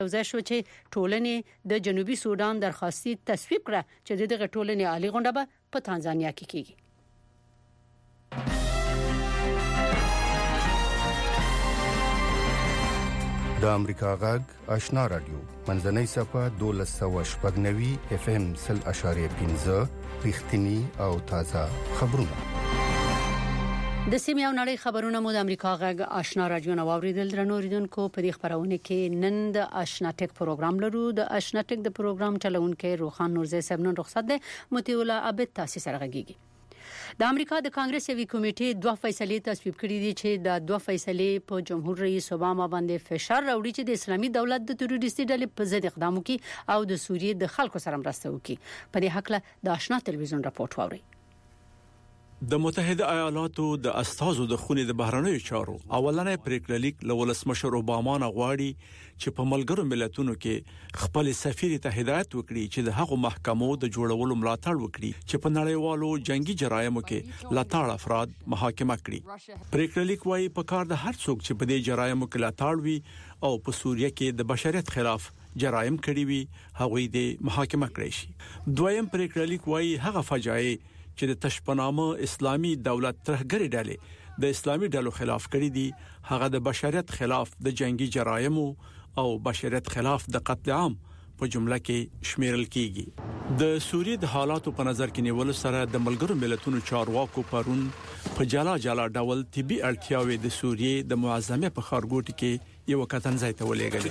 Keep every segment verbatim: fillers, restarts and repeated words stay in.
یوځای شو چې ټولنې د جنوبي سودان درخواستي تصویب کړه چې دغه ټولنې عالی غونډه به په تانزانیا کې کیږي. د امریکا غږ آشنا رادیو منځنۍ صفه دولس سوه شپږ نوي اف ام سل اشاریه پنځه رښتینی او تازه خبرونه. د سیمې او نړۍ خبرونه مو د امریکا غږ آشنا رادیو نو اوریدل درنو ریدونکو په دې خبرونه کې نن د آشنا ټیک پروګرام لرو. د آشنا ټیک د پروګرام چلونکو روخان نورزي صاحب نن رخصت ده. متولا عبد تاسو سره غږیږي. د امریکا د کانګرس یوې کمیټې دوه فیصلې تصویب کړې دي چې د دوه فیصلې په جمهور رئیس اوباما باندې فشار راوړي چې د اسلامي دولت د تروریستي ډلې په ضد اقدام وکړي او د سوریې د خلکو سره مرسته وکړي. په دې حق له د آشنا ټلویزیون راپورټ واوري. د متحده ایالاتو د استازو د خونې د بهرنیو چارو اولنې پریکړه لیک له ولسمشر اوباما نه غواړي چې په ملګرو ملتونو کې خپل سفیر ته هدایت وکړي چې د هغو محکمو د جوړولو ملاتړ وکړي چې په نړیوالو جنگي جرایمو کې لاتاړ افراد محاکمه کړي. پریکړه لیک وايي په کار د هر څوک چې په دې جرایمو کې لاتاړ وي او په سوریه کې د بشریت خلاف جرایم کړي وي هغوی د محاکمه کړي شي. دویم پریکړه لیک وايي هغه فجایع چې د تشپنامه اسلامي دولت ترهګری ډلې د اسلامي ډلو خلاف کړي دي هغه د بشریت خلاف د جنگي جرایمو او بشریت خلاف د قتل عام په جمله کې شمیرل کیږي. د سوریې د حالاتو په نظر کې نیول سره د ملګرو ملتونو چارواکو پرون په جلا جلا ډول طبي اړتیاوې د سوریې د معظمه په خارګوټ کې یو کتنځای ته ولېږل.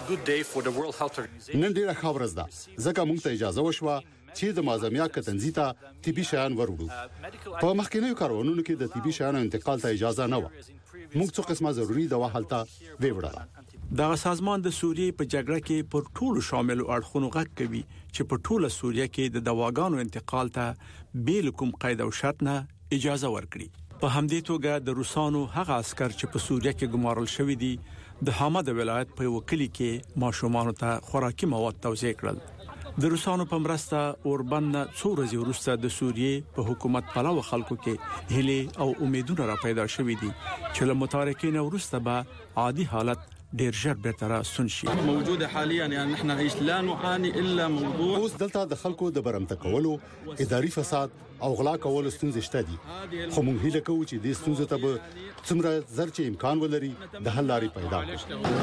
نن ډیره ښه ورځ ده ځکه موږ ته اجازه وشوه چې د معظمیا کتنځي ته طبي شیان وروړو. په مخکینیو کارونو کې د طبي شیانو انتقال ته اجازه نه و. موږ څو قسمه ضروري دوا حالته ویوړل. دا سازمان د سوریې په جګړه کې پر ټولو شامل اړخونو غږ کوي چې په ټوله سوریه کې د دواګانو انتقال ته بیل کوم قید او شرط نه اجازه ورکړي. په همدې توګه د روسانو هغه عسكر چې په سوریه کې ګمارل شوی دي د حامد ولایت په وکیل کې ماشومان ته خوراکي مواد توزیع کړل. د روسانو په مرسته اوربن څو ورځې وروسته د سوریې په حکومت پلاو خلکو کې هیله او امیدونه را پیدا شوې دي چې له متارکین وروسته به عادي حالت ډیر ژر به راستون شي. موجوده حاليا يعني نحن نعيش لا نعاني الا موضوع اوس دلته د خلکو د برمته کولو اداري فساد او غلا کول ستونزې شته دي. خو موږ هیله کوو چې د ستونزو ته به څومره زر چې امکان ولري د حل لارې پیدا کړي.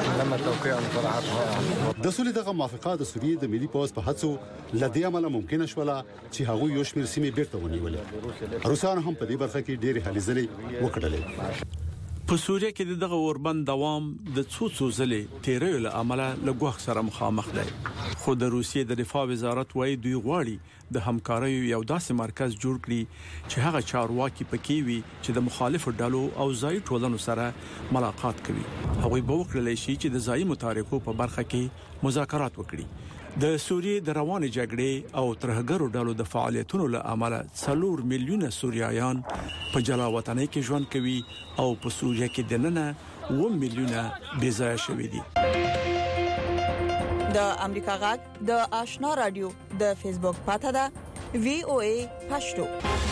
د سولې دغه موافقه د سوریې د ملي پوز په هڅو لدې عمله ممکنه شوله چې هغه یو شمېر سیمې بیرته ونیولې. روسان هم په دې برخه کې ډېر هلې ځلې وکړلې. په سوریه کې دغه اوربن دوام د څو څو ځلې تیرې له عمله لګوخ سره مخامخ دی. خو د روسیې د دفاع وزارت وايي دوی غواړي د همکارۍ یو داسې مرکز جوړ کړي چې هغه چارواکي پکې وي چې د مخالفو ډلو او ځای ټولنو سره ملاقات کوي. هغه به وکړي شي چې د ځای متارکو په برخه کې مذاکرات وکړي. د سوریې د روانې جګړې او ترهګرو ډلو د فعالیتونو له امله څلور میلیونه سوریایان په جلا وطنۍ کې ژوند کوي او په سوریه کې دننه و میلیونه بې ځایه شوي دي. د امریکا غږ د آشنا رادیو د فیسبوک پاڼه ده وی او ای پښتو.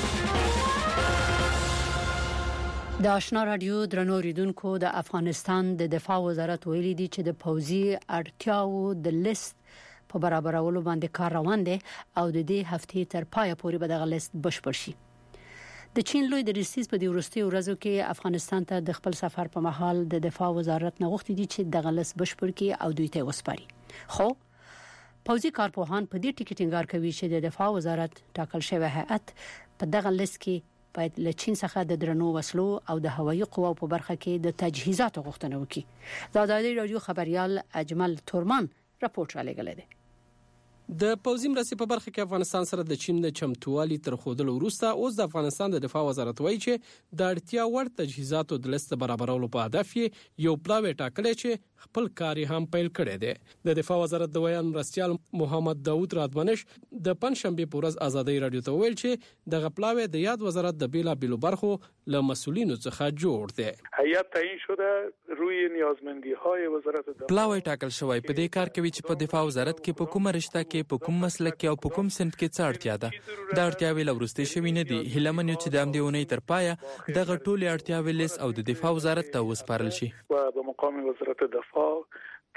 د آشنا رادیو درنو ریدونکو د افغانستان د دفاع وزارت ویلي دی چې د پوځي اړتیاو د لیست په برابرولو باندې کار روان دی او د دې هفتې تر پایه پورې به دغه لیست بشپړ شي. د چین لوی د ریسیس په دې وروستي ورځو کې افغانستان ته د خپل سفر په مهال د دفاع وزارت نه غوښتي دي چې دغه لیست بشپړ کړي او دوی ته وسپاري. خو پوځي کارپوهان په دې ټکی ټینګار کوي چې د دفاع وزارت ټاکل شوی هیئت په دغه لیست کې باید له چین څخه د درنو وسلو او د هوایي قواو په برخه کې د تجهیزاتو غوښتنه وکړي. د ازادي رادیو خبريال اجمل تورمان راپورټ را لګل دی. د پوځي مرستې په برخه کې افغانستان سره د چین د چمتووالي تر خوندلو وروسته اوس د افغانستان د دفاع وزارت وایي چې د اړتیا وړ تجهیزاتو د لیست برابرولو په هدف یو پلاوی ټاکلی چې خپل کار هم پیل کړی دی. د دفاع وزارت د ویان مرستیال محمد داوود رادمنش د پنځشنبه په ورځ ازادي رادیو ته ویل چې د غپلاوی د یاد وزارت د بیلا بیلو برخو له مسولینو څخه جوړ دی. هیئت تعیین شده روی نیازمندی‌های وزارت دفاع پلاوی ټاکل شوی په دې کار کوي چې په دفاع وزارت کې په کومه رشته کې په کوم مسلک کې او په کوم صنف کې څه اړتیا ده. دا اړتیاوې لورسته شوی نه دي. هیلمن یو چې د امدیونې تر پایه دغه ټولې اړتیاوې لیس او د دفاع وزارت ته وسپارل شي. و به مقام وزارت دفاع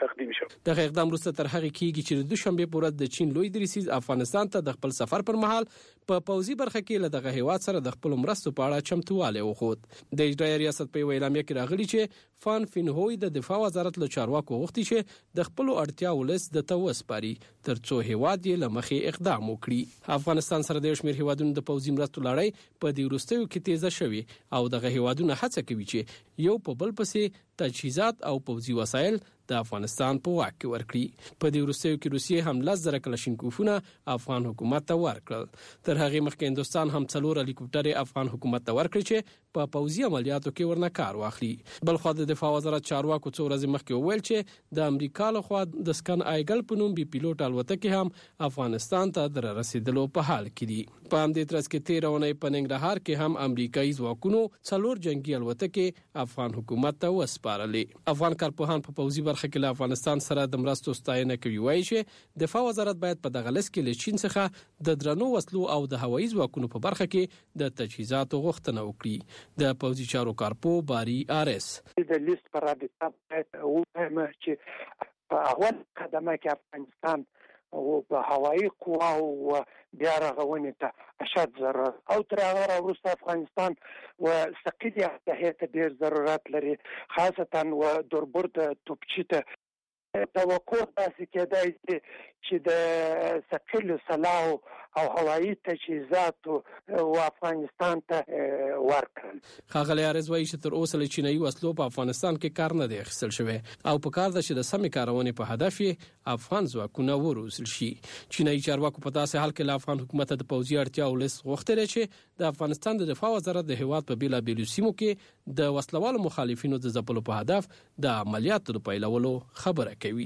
تقدیم شو. د اقدام وروسته تر هغه کېږي چې د دوشنبه په ورځ د چین لوی دریسیز افغانستان ته د خپل سفر پر مهال په پوزي برخه کې له دغه هیواد سره د خپل مرستو په اړه چمتواله وخود. د اجرایي ریاست په اعلامیه کې راغلي چې فان فینهوی د دفاع وزارت له چارواکو غوښتي چې د خپل اړتیا ولس د توس پاري ترڅو هیواد یې لمخې اقدام وکړي. افغانستان سره د شمیر هیوادونو د پوزي مرستو لړۍ په دې وروستیو کې تیزه شوې او دغه هیوادونه هڅه کوي چې یو په بل پسې تجهیزات او پوزي وسایل د افغانستان په واک کې ورکړي. په دې وروستیو کې روسیې هم لس زره کلاشینکوفونه افغان حکومت ته ورکړل. تر هغه مخکې هندستان هم څلور هلیکوپټر افغان حکومت ته ورکړي چې په پوزي عملیاتو کې ورنه کار واخلي. بل خو د دفاع وزارت چارواکو څو ورځې مخکې وویل چې د امریکا لخوا د سکن آیګل په نوم بي پیلوټ الوتکې هم افغانستان ته در رسیدلو په حال کې دي. په همدې ترڅ کې تیر اونۍ په ننګرهار کې هم امریکایي ځواکونو څلور جنگي الوتکې افغان حکومت ته وسپارلې. افغان کارپوهان په پوزي برخه کې له افغانستان سره د مرستو ستاینه کوي، وایي چې دفاع وزارت باید په دغه لست کې له چین څخه د درنو وسلو او د هوایي ځواکونو په برخه کې د تجهیزاتو غوښتنه وکړي. د پوزي چارو کارپو باری آر اس د لیست پر رابطه باید ووایم چې په اول قدمه کې افغانستان او په هوایي قواو بیا رغونې ته اشد ضرورت او تر هغه وروسته افغانستان و ثقيل ته ډېر ضرورت لري، خاصتا و دوربرد توپچي ته توقع تاسو کېدای چې د ثقيل سلاح او هوایي تجهیزات او افغانستان ته ورکړل. خاغلی ارز وایي چې تر اوسه له چینایي وسلو په افغانستان کې کار نه دی اخیستل شوی او په کار ده چې د سمې کارونې په هدف یې افغان ځواکونه وروزل شي. چینایي چارواکو په داسې حال کې له افغان حکومت د پوځي اړتیاو لیست غوښتل چې د افغانستان د دفاع وزارت د هیواد په بیلابیلو سیمو کې د وسلوالو مخالفینو د ځپلو په هدف د عملیاتو د پیلولو خبره کوي.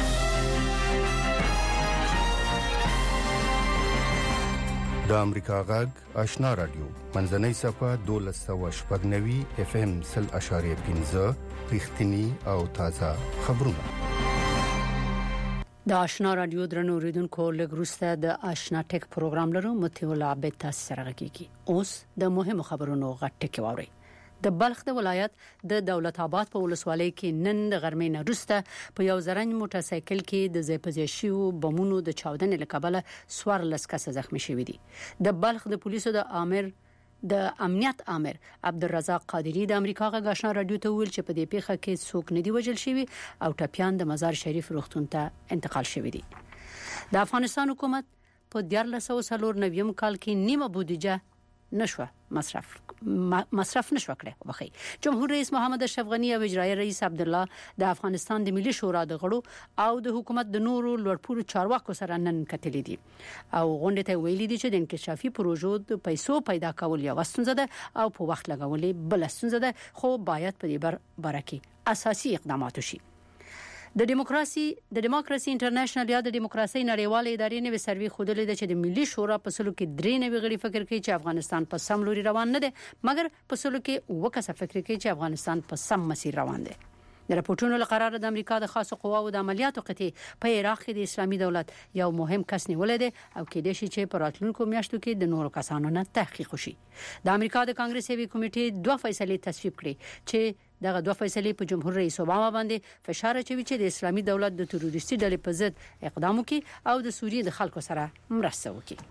د امریکا غږ آشنا رادیو منځنۍ صفه دولس سوه شپږ نوي اف ام سل اشاریه پنځه رښتینی او تازه خبرونه. د آشنا رادیو درنو اوریدونکو لګروسته د آشنا ټیک پروګرام لرو متول عابد تاسو سره کیږي. اوس د مهمو خبرونو غټ ټکی واوري. د بلخ د ولایت د دولت آباد په ولسوالۍ کې نن د غرمې نه وروسته په یو زرنج موټر سایکل کې د ځپځشیو بمونو د چاودنې لکبله سوار لسکه زخمی شوی دي. د بلخ د پولیسو د امر د امنیت امر عبدالرزاق قادری د امریکا غږ آشنا رادیو ته ویل چې په دې پیښه کې څوک نه دی وژل شوی او ټپيان د مزار شریف روغتون ته انتقال شوی دي. د افغانستان حکومت په دیارلس سوه څلور نویم کال کې نیمه بودیجه نشوه مصرف مصرف نشو کړی. وخی جمهور رئیس محمد اشرف غنی او اجرایي رئیس عبد الله د افغانستان د ملي شورا د غړو او د حکومت د نورو لوړپوړو چارواکو سره نن کتلې دي او غونډه ته ویلي دي چې د انکشافي پروژو د پیسو پیدا کول یو ستونزه ده او په وخت لګولې بل ستونزه ده، خو باید په دې بر برکه اساسي اقدامات وشي. د دیموکراسي د دیموکراسي انټرنیشنل یا د دیموکراسي نړیواله ادارې نوې سروي خودلې ده چې د ملي شورا په سلو کې درې نوي غړي فکر کوي چې افغانستان په سم لوري روان نه دی، مګر په سلو کې وکړه فکر کوي چې افغانستان په سم مسیر روان دی. د راپورټونو لقرار د امریکا د خاصو قواو د عملیاتو قطې په عراق کې د اسلامي دولت یو مهم کس نیولې ده او کې د شي چې په راتلونکو میاشتو کې د نورو کسانو نه تحقیق وشي. د امریکا د کانګرس یوې کمیټې دوه فیصلې تصویب کړې چې دغه دوه فیصلې په جمهور رئیس اوباما باندې فشار اچوي چې د اسلامي دولت د تروریستي ډلې په ضد اقدام وکړي او د سوریې د خلکو سره مرسته وکړي.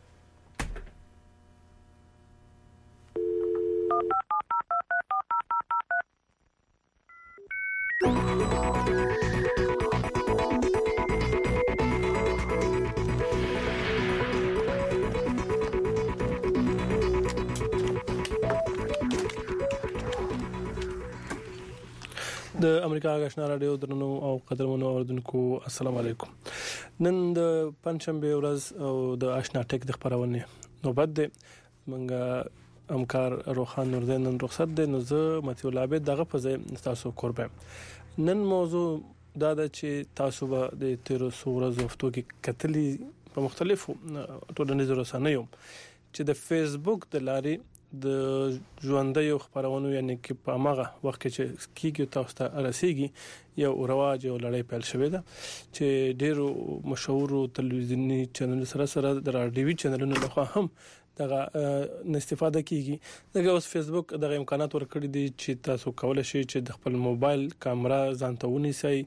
د امریکا غږ رادیو درنو او قدرمنو اوردونکو السلام علیکم. نن د پنځشنبه ورځ او د آشنا ټیک د خبرونه نوبت ده. منګه همکار روخان نوردین نن رخصت ده، نو زه متول عابد دغه په ځای تاسو قربان. نن موضوع دا ده چې تاسو به د تیر ورځو هفتو کې کتلې په مختلفو ټولنیزو رسنیو چې د فیسبوک د لارې د ژوندۍ خبرونو یعنی کې په هغه وخت کې چې کیږي تاسو ته رسیږي یو رواج او لړۍ پیل شوې ده چې ډېرو مشهور تلویزیونی چینل سره سره د رادیوي چینلونو لخوا هم دغه استفاده کیږي. دغه اوس فیسبوک دغه امکانات ورکړي دي چې تاسو کولای شئ چې د خپل موبایل کیمرا ځانته ونیسئ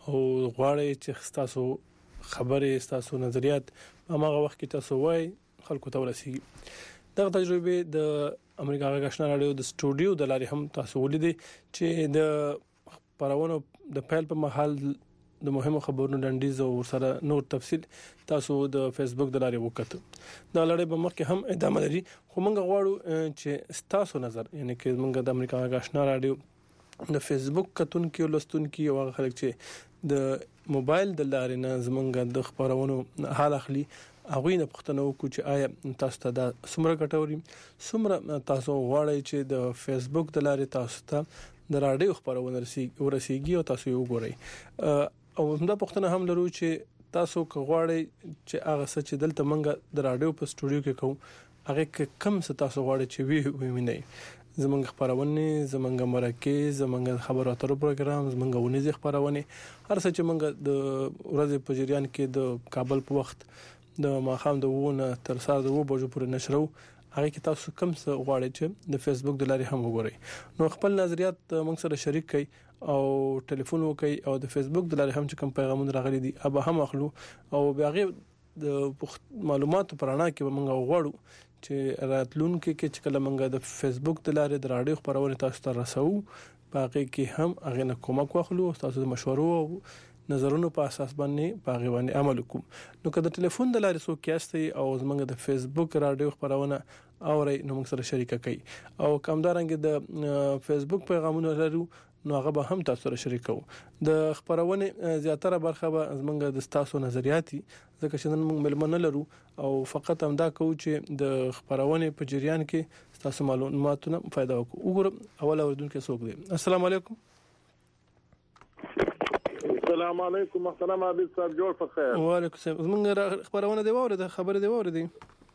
او غواړئ چې تاسو خبرې تاسو نظریات هغه وخت کې تاسو وای خلکو ته ورسیږي دا تجربه د امریکا غږ آشنا رادیو د سټوډیو د لارې هم تاسو ولیدي چې د خبرونو د پیل په محل د مهمو خبرونو لنډیز او سره نور تفصیل تاسو د فیسبوک د لارې وکړه دا لړۍ به مخکې هم ادامه لري خو موږ غواړو چې تاسو نظر یعنی چې موږ د امریکا غږ آشنا رادیو د فیسبوک کتونکو لستونکو او هغه خلک چې د موبایل د لارې نه زمونږ د خبرونو حال اخلي هغه نه پښتنو کو چې آیا تاسو ته د سمره کټوري سمره تاسو غواړئ چې د فیسبوک د لارې تاسو ته د رادیو خبرونه ورسیږي او تاسو یې وګورئ او همدا پښتنه هم لرو چې تاسو غواړئ چې هغه څه چې دلته منګه د رادیو په سټوډیو کې کوم هغه کم څه تاسو غواړئ چې وی وینئ زمونږ خبرونه زمونږ مرکه زمونږ خبرو اترو پروګرام زمونږ ونیز خبرونه هر څه چې منګه د ورځې په جریان کې د کابل په وخت د ماخام د وونه تر ساعت وو بجو پورې نشرو هغه کې تاسو کم څه غواړئ چې د فیسبوک د لارې هم وګورئ نو خپل نظریات موږ سره شریک کړئ او ټلیفون وکړئ او د فیسبوک د لارې هم چې کوم پیغامونه راغلي دي ابا هم اخلو او بیا غي د معلوماتو پرانا کې موږ غواړو چې راتلونکو کې چې کله موږ د فیسبوک د لارې د رادیو خبرونه تاسو ته رسو باقي کې هم هغه نه کومک واخلو تاسو د مشورو او نظرونو په اساس باندې باغی باندې عمل وکړو نو کله ټلیفون د لارې سو کېستي او زمونږ د فیسبوک رادیو خبرونه اوري نو موږ سره شریک کړئ او کومدارنګ د فیسبوک پیغامونه لرو نو هغه به هم تاسو سره شریکو د خبرونه زیاتره برخه به زمونږ د تاسو نظریاتي ځکه چې نن موږ ملمنه لرو او فقط هم دا کوو چې د خبرونه په جریان کې تاسو معلوماتونه فائدہ وکړو وګورم اول اوردونکو څوک دی السلام علیکم السلام علیکم محترم عابد صاحب جوړ په خیر وعلیکم السلام موږ خبرونه دی وره د خبره دی وره دی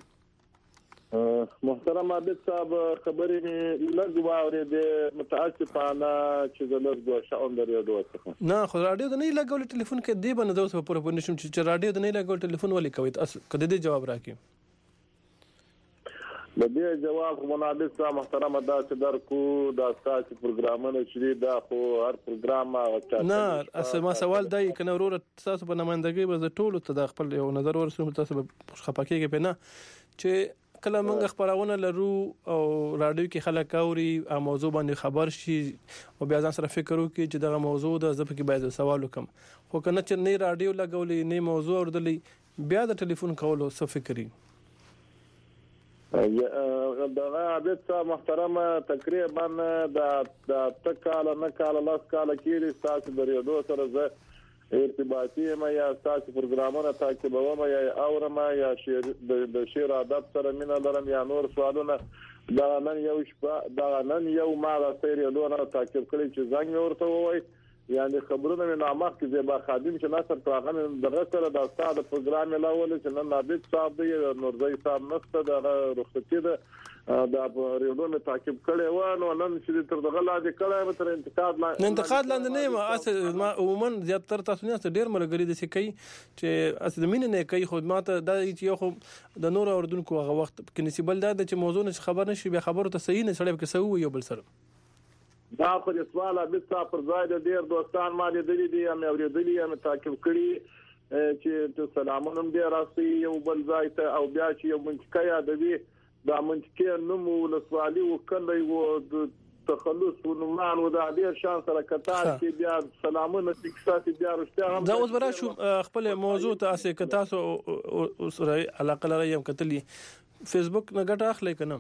محترم عابد صاحب خبرې مې لږ واورېدې متاسفانه چې د لږ شاون د ریډیو څخه نه خو رادیو د نه لګول ټلیفون کې دی باندې دوه په پوره نشم چې رادیو د نه لګول ټلیفون ولې کوي تاسو کله دې جواب راکې د دې جواب منابع صاحب محترم دا چې درکو دا تاسو پروګرامونه چې دا خو هر پروګرام نه اصل ما سوال دی کنه ورور تاسو په نمائندګۍ به ټولو ته د خپل یو نظر ورسوم تاسو په خپاکیږي په نه چې کله موږ خبرونه لرو او رادیو کې خلک اوري او موضوع باندې خبر شي او بیا ځان سره فکر وکړي چې دغه موضوع د زپ کې باید سوال وکم خو کنه چې نه رادیو لګولې نه موضوع اوردلې بیا د ټلیفون کولو څه فکرې دغه عابد صاحب محترم تقریبا د د تکاله نه کاله لاس کاله کې تاسو د ریډیو سره زه ارتباطي ما یا تاسو پروګرامونه تعقیبوم یا اورم یا شعر د شعر ادب سره مینه لرم یا نور سوالونه دا نن یو شپه دا نن یو ما را سره لونه تعقیب کړی چې زنګ ورته وای یعنی خبرونه مې نامخ کې زیبا خادم چې ناصر پراغه دغه سره د استاد پروګرام لاول چې نن عابد صاحب دی نورزي صاحب نسته د رخصتي ده دا ریډیو مې تعقیب کړی و نو نن چې تر دغه لاندې کړی تر انتقاد لاندې انتقاد لاندې نه ما اصل ما عموما زیاتره تاسو نه ډیر ملګری د سکی چې اصل مين نه کوي خدمات د یو خو د نور اوردونکو هغه وخت کې نسبل دا چې موضوع نه خبر نشي به خبرو ته صحیح نه سړی کې سوي یو بل سره دا خو د سوال عابد صاحب پر ځای د ډیر دوستان ما لیدلې دي هم اوریدلې هم تعقیب کړي چې ته سلامونه دې راسي یو بل ځای ته او بیا چې یو منځکه یادوي دا منځکه نوم ولسوالي وکړي وو تخلص ونمان و د ډیر شان سره کتار کې بیا سلامونه تکسات بیا رښتیا هم دا اوس برا شو خپل موضوع ته اسه کتاسو سره علاقه لري هم کتلی فیسبوک نه ګټه اخلي کنه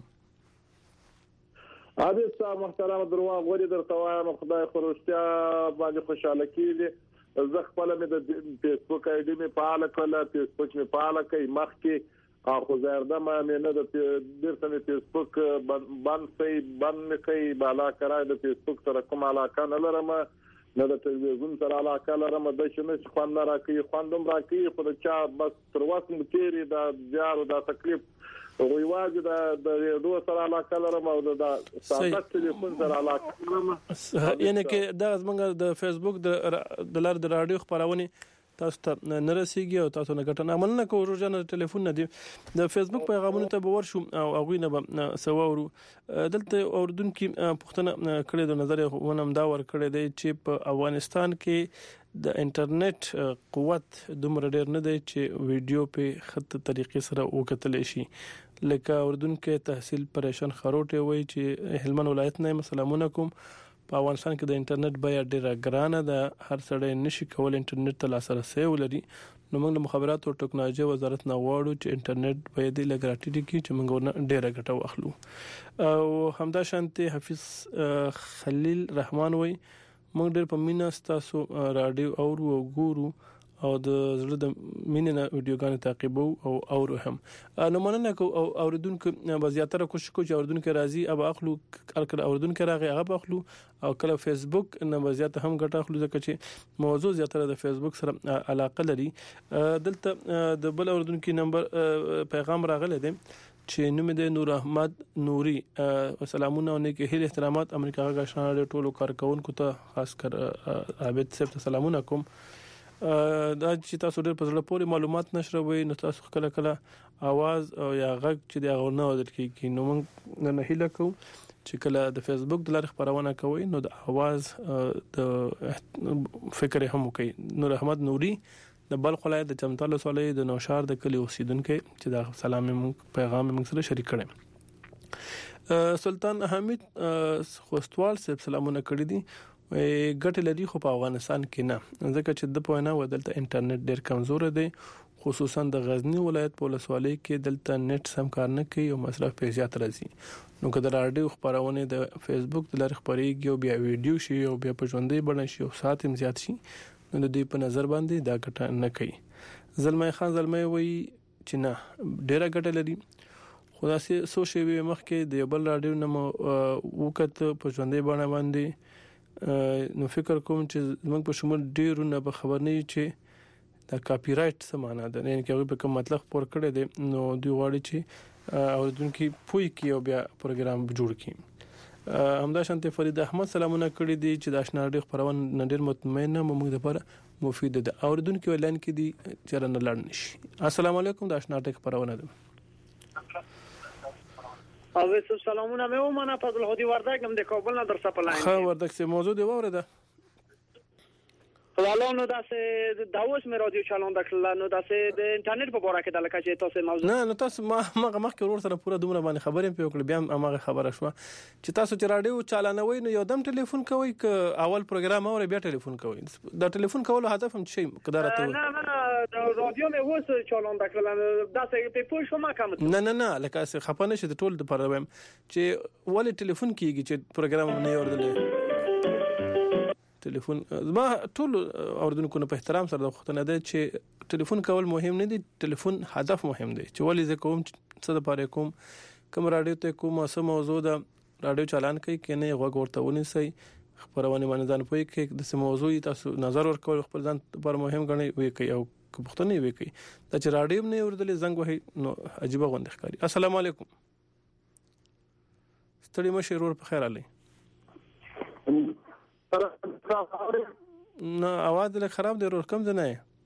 عابد صاحب محترم دروا غوړي درته وایم خدای خورشتیا باندې خوشاله کیږي زه خپل مې د فیسبوک آی ډی مې فعال کړل فیسبوک مې فعال کړی مخکې اخو زرده مې نه د درته مې فیسبوک باندې سي باندې کوي بالا کرای د فیسبوک سره کوم علاقه نه لرم نه د تلویزیون سره علاقه لرم د شنه خوند راکې خوندم راکې خو د چا بس تر واسم تیری د جارو د تکلیف وی واجب د ریډیو سره علاقه لرم او د ساعت ټلیفون سره علاقه لرم یعنی کې دا زمونږ د فیسبوک د لار د رادیو خبرونه تاسو ته نه رسیږي او تاسو نه ګټنه عمل نه کوو روزانه ټلیفون نه دی د فیسبوک پیغامونه ته باور شو او هغه نه به سواورو دلته اوردونکو پښتنه کړي د نظر ونم دا ور کړی دی چې په افغانستان کې د انټرنیټ قوت دومره ډیر نه دی چې ویډیو په خط طریقې سره وکتل شي. لکه اردن کې تحصیل پریشان خروټي وای چې هلمند ولایت نه مسلمانونه کوم په افغانستان کې د انټرنیټ بیه ډیره ګرانه ده، هر سړی نشي کول انټرنیټ ته لاسرسي ولري. نو موږ د مخابراتو او ټکنالوژي وزارت نه غواړو چې انټرنیټ به د لګراټی کې چې موږ ورنه ډیره ګټه واخلو. او همدا شانتي حفیظ خلیل رحمان وای موږ ډېر په مینا ستاسو رادیو اورو او ګورو او د زړه د مینې نه ویډیوګانې تعقیبو او اورو هم. نو مننه کو او اوریدونکو به زیاتره کوشش کوو چې اوریدونکو راځي اب اخلو کله اوریدونکو راغی هغه اخلو او کله فیسبوک نه به زیات هم ګټه اخلو ځکه چې موضوع زیاتره د فیسبوک سره علاقه لري. دلته د بل اوریدونکو نمبر پیغام راغلی دی چې نوم د نور احمد نوري. سلامونه او نیک هیله احترامات امریکا غاښانه د ټولو کارکونکو ته خاص کر عابد صاحب ته سلامونه کوم. دا چې تاسو ډېر په زړه پورې معلومات نشروي نو تاسو کله کله आवाज او یا غږ چې دا غوړنه ودل کیږي نو موږ نه هیله کوو چې کله د فیسبوک د لارې خبرونه کوي نو د आवाज د فکر هم کوي. نور احمد نوري د بلخ ولایت د چمتال ولسوالۍ د نوشار د کلی اوسیدونکو چې دا سلام پیغام موږ سره شریک کړي. سلطان حمید خوستوال صاحب سلامونه کړی دي. ګټه لري خو په افغانستان کې نه ځکه چې د پوینه ودلته انټرنیټ ډیر کمزور دی خصوصا د غزنی ولایت په ولسوالۍ کې دلته نت سم کار نه کوي او مصرف په زیات راځي. نو کله راډیو خبرونه د فیسبوک د لارې خبريږي او بیا ویډیو شي او بیا په ژوندۍ بڼه شي او ساعت هم زیات شي نو د دې په نظر باندې دا ګټه نه کوي. زلمي خان زلمي وایي چې نه ډیره ګټه لري خو داسې سو شی وي مخکې د بل راډیو نه وکړه په ژوندۍ بڼه باندې نو فکر کوم چې موږ په شمول ډیرو نه به خبر نه چې دا کاپی رائټ څه معنی ده یعنی چې په کوم مطلب پور کړی دی نو دوی غواړي چې اوریدونکو پوي کی او بیا پروګرام جوړ کړي. همدا شانته فرید احمد سلامونه کړی دي چې د آشنا ډیر خبرونه نډیر مطمئنه موږ لپاره مفید ده. اوریدونکو اعلان کې دي چې رانه لاړ نشي. السلام علیکم د آشنا ډیر خبرونه ده. اوس سلامونه مې ومنه فضل هدي وردګ هم د کابل نه در څخه لاین. خو وردګ څه موضوع دی وره خلانو داسې د اوس مې رادیو چالان دکړه نو داسې د انټرنیټ په اړه کې د لکه چې تاسو موضوع نه نو تاسو ما مغه مخکې ورور سره پوره دومره باندې خبرې په وکړه بیا هغه خبره شو چې تاسو چې رادیو چالانوي نو یو دم ټلیفون کوي ک اول پروګرام اور بیا ټلیفون کوي دا ټلیفون کولو هدف هم شي قدرت نه نه رادیو مې اوس چالان دکړه داسې په پوه شو ما کوم نه نه نه لکه خپانه شه د ټول د پروګرام چې ولې ټلیفون کیږي چې پروګرام نه اوردل ټلیفون ما ټول اوردونکو په احترام سره وختنه ده چې ټلیفون کول مهم نه دي ټلیفون هدف مهم دی چې ولې زه کوم څه د پاره کوم کوم رادیو ته کوم څه موضوع ده رادیو چالان کوي کنه غوږ ورته ونیسي خبرونه باندې ځان پوي کې د موضوع تاسو نظر ورکول خپل ځان پر مهم غني وي کوي او پښتنې وي کوي دا چې رادیو نه اوردل زنګ وهي نو عجيبه غوند ښکاری. السلام علیکم ستړي مشه رور په خیر علي نه आवाज له خراب دی ور کم نه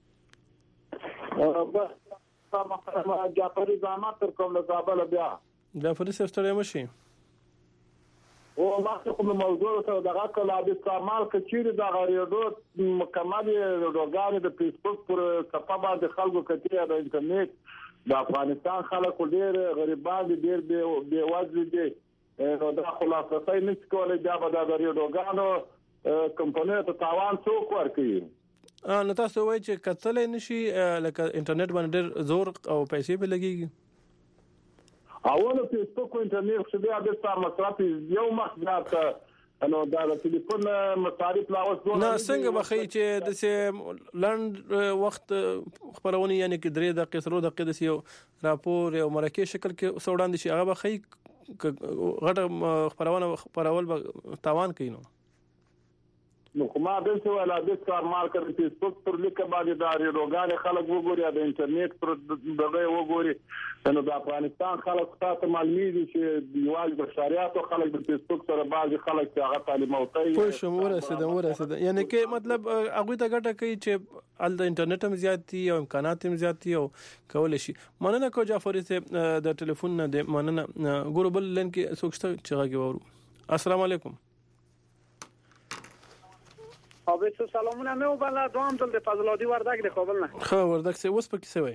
بس ما جعفری زعما تر کوم له کابل بیا جعفری سره مشي او ما کوم موضوع ته دغه کله د استعمال کچیر د غریدو مکمل روګان د فیسبوک پر صفه باندې خلکو کتي د انټرنیټ د افغانستان خلکو ډیر غریبان ډیر بے وزل دي نو دا خلاصه صحیح نشي کولای دا به د غریدوګانو کمپنی ته تاوان څوک ورکوي. نو تاسو وایئ چې کتلې نشي لکه انټرنیټ باندې زور او پیسې به لګيږي اول فیسبوک او انټرنیټ خو بیا د ستاسو مصرف یو مخ نو دا د ټلیفون مصارف لا اوس نه څنګه بخي چې د سه لند وخت خبرونه یعنی کې درې دقیقې سره دقیقې د یو راپور او مرکه شکل کې سوډان دي چې هغه بخي غټه خبرونه خبرول تاوان کوي نو نو کومه د څه ولا د کار مال کوي فیسبوک پر لیکه باندې د اړیروګان خلک وګوري د انټرنیټ پر دغه وګوري نو د افغانستان خلک تاسو معلومي چې دیوال بشریات او خلک د فیسبوک سره بعضي خلک چې هغه تعلیم او کوي خو شموره سده وره سده یعنی کې مطلب هغه ته ګټه کوي چې ال د انټرنیټ هم زیاتی او امکانات هم زیاتی او کول شي. مننه کو جعفری ته د ټلیفون نه د مننه ګوربل لن کې سوچته چې غږی ورو. السلام علیکم او به سلامونه مې وبله دوام دل د فضل الدین وردک د کابل نه خو وردک سه اوس پکې څه وای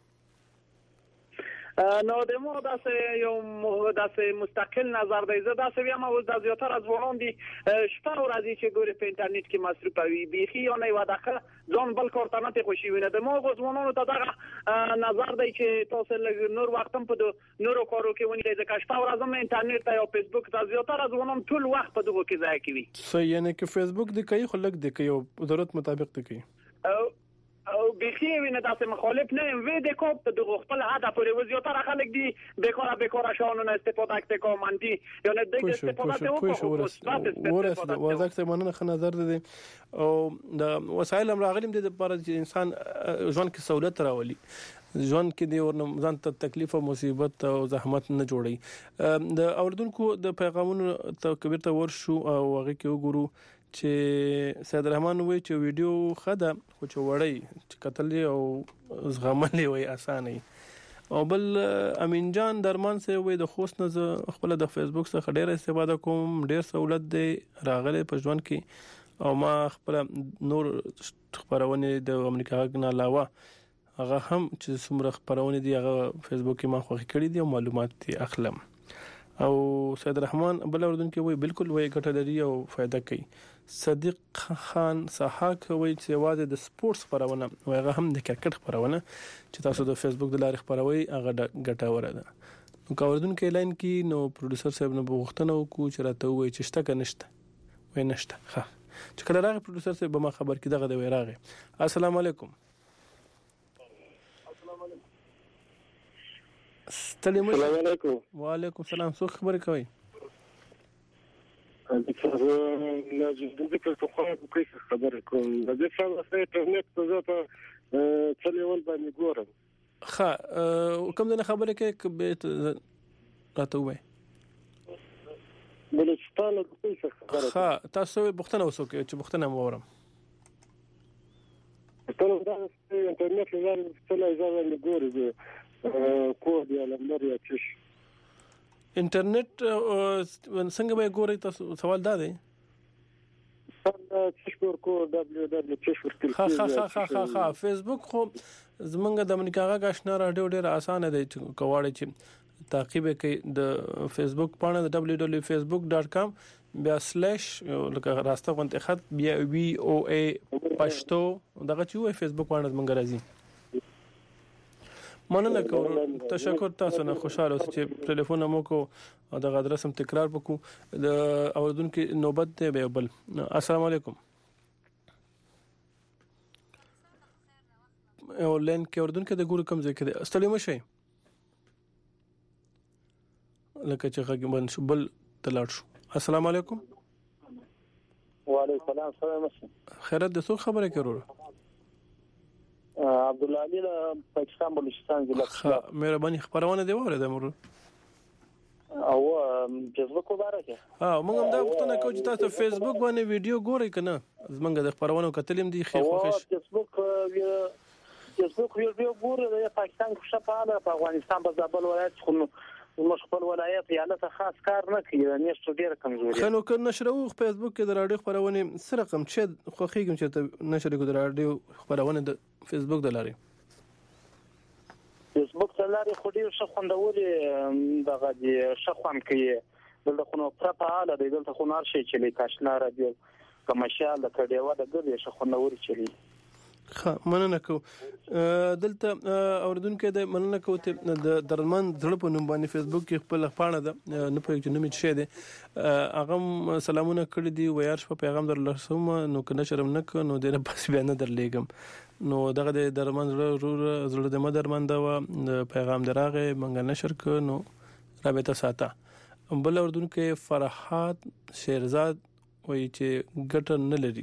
نو د مو داسې یو داسې مستقل نظر دی زه داسې یم او د زیاتره ځوانان دي شپه ورځې چې ګوري په انټرنیټ کې مصرف وي بيخي یا نه ودا ځان بل کار ته نه خوشي ویني د مو ځوانانو ته دغه نظر دی چې تاسو لږ نور وخت هم په نورو کارو کې ونی د کښته ورځم انټرنیټ ته او فیسبوک ته زیاتره ځوانان ټول وخت په دغه کې ځای کوي صحیح یعنی چې فیسبوک د کوي خلک د کوي ضرورت مطابق د کوي او بخي وینه تاسو مخالف نه وي د کوم ته د خپل هدف لري وزیاتره خلک دي بیکاره بیکاره شاونه استفاده کوي ماندي یا نه د استفاده کوي ورسره وځک ته مننه خ نظر دي او د وسایل هم راغلم د لپاره چې انسان ژوند کې سہولت راولي ژوند کې دی ورنه ځان ته تکلیف او مصیبت او زحمت نه جوړي د اوردونکو د پیغامونو ته کبیر ته ورشو او هغه کې وګورو چې سید رحمان وی چې ویډیو خده خو چې وړي چې قتل او زغمل وي اسانه او بل امین جان درمان سه وی د خوست نه خپل د فیسبوک څخه ډیر استفاده کوم ډیر سہولت دی راغله په ژوند کې او ما خپل نور خبرونه د امریکا نه علاوه هغه هم چې څومره خبرونه دي هغه فیسبوک کې ما خوښ کړی دي او معلومات دي اخلم او سید رحمان بل اردن کې وای بالکل وای ګټه لري او فائدہ کوي صدیق خان صحاک وای چې واده د سپورتس خبرونه او هغه هم د کرکټ خبرونه چې تاسو د فیسبوک د لارې خبروي هغه ګټه وره ده نو کاوردون کې لاین کې نو پروډوسر صاحب نو بوختنه وکړو چې راته وای چې شته کنيشته وای نشته ها چې کله راغی پروډوسر صاحب ما خبر کې دغه د وای راغی السلام علیکم السلام علیکم وعلیکم السلام څو خبرې کوي د ذکر په خو کوي خبرې کوم د دې څنګه چې انټرنیټ ته په څلېول باندې ګورم ښه کوم د خبرې کې به راته وای بلوچستان د کوم څه خبره ښه تاسو بوختنه وسوکې چې بوختنه مورم ټول دا انټرنیټ لپاره څه اجازه نه ګوري کو دی لمر یا چش انټرنیټ څنګه به ګوري تاسو سوال دا دی چش ور کو دبليو دبليو چش ور کړی ها ها ها ها ها فیسبوک خو زمونږ د امریکا غاښنا رادیو ډیر اسانه دی چې کواړی چې تعقیب کوي د فیسبوک پاڼه د دبليو دبليو فیسبوک ډاټ کام بیا سلیش لکه راسته غونډه خط بیا وی او ای پښتو دغه چې وای فیسبوک پاڼه زمونږ راځي مننه کوم تشکر تاسو نه خوشاله اوسئ چې ټلیفون مو کو او د ادرس هم تکرار وکړو د اوردونکو نوبت دی به بل السلام علیکم او لین کې اوردونکو د ګورو کم ځای کې دی استلیم شي لکه چې غږ من شو بل تلاړ شو السلام علیکم وعلیکم السلام سلام خیرت د څو خبره کړو عبد الله علي پاکستان بلوچستان ضلع ښه مهرباني خبرونه دی وره د مر او فیسبوک مبارکه ها موږ هم دا وختونه کوو چې تاسو فیسبوک باندې ویډیو ګورئ کنه زمونږ د خبرونو کتلم دي خې خوښ فیسبوک فیسبوک ویډیو ګورئ د پاکستان کو شپه په افغانستان په زابل ولایت خو موږ خپل ولایت یا له خاص کار نه کوي نشته ډیر کمزوري خنو کنه نشرو فیسبوک کې د رادیو خبرونه سره کم چې خو خېګم چې نشر کو د رادیو خبرونه د فیسبوک د لاري فیسبوک د لاري خو ډیر ښه خوندوري دغه دي ښه خوند کوي دلته خو نو پراپاله دی دلته خو نار شي چې لیکاشنا رادیو کمشال د کډیوا د ګډه ښه خوندوري چلی ښه مننه کو دلته اوردونکو د مننه کو ته د درمن زړه په نوم باندې فیسبوک کې خپل خپانه ده نه پوهیږي چې نوم شه ده هغه سلامونه کړی دی ویار شپ پیغام در لرسوم نو کنه شرم نه ک نو دنه پس بیا نه درلېګم نو دغه د درمن زړه زړه د مدرمن دا پیغام دراغه منګ نشر ک نو رابطه ساته بل اوردونکو فرحات شیرزاد وایي چې ګټه نه لري